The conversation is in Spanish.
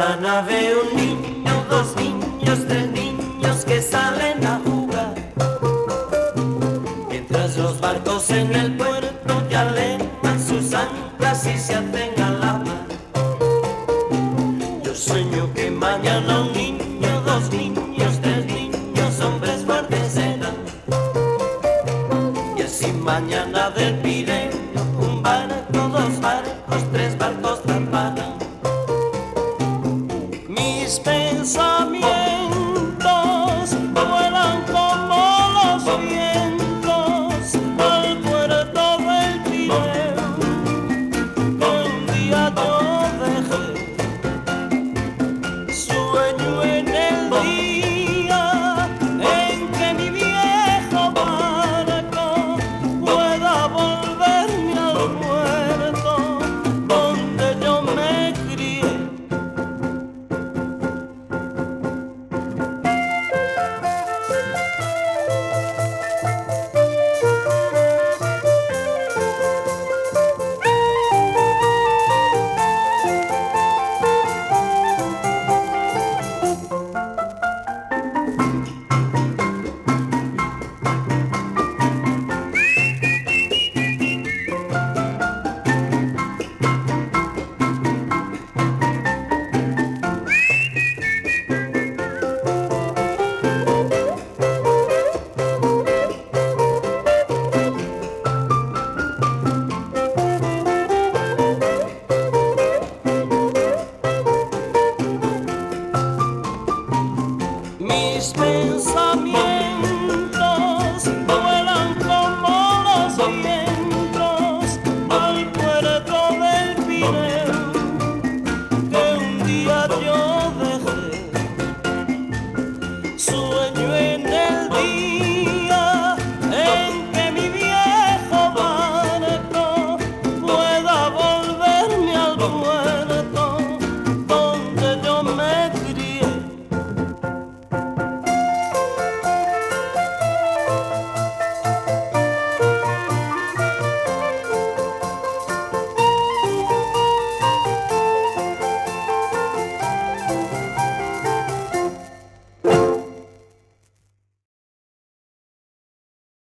ventana veo un niño, dos niños, tres niños que salen a jugar. Mientras los barcos en el puerto ya levan sus anclas y se hacen a la mar. Yo sueño que mañana un niño, dos niños, tres niños, hombres fuertes serán. Y así mañana del Pireo, un barco, dos barcos, tres barcos zarparán. Mis pensamientos vuelan como los vientos al puerto del Pireo que un día yo dejé. Sueño en el día en que mi viejo barco pueda volverme al puerto donde yo me crié. Mis pensamientos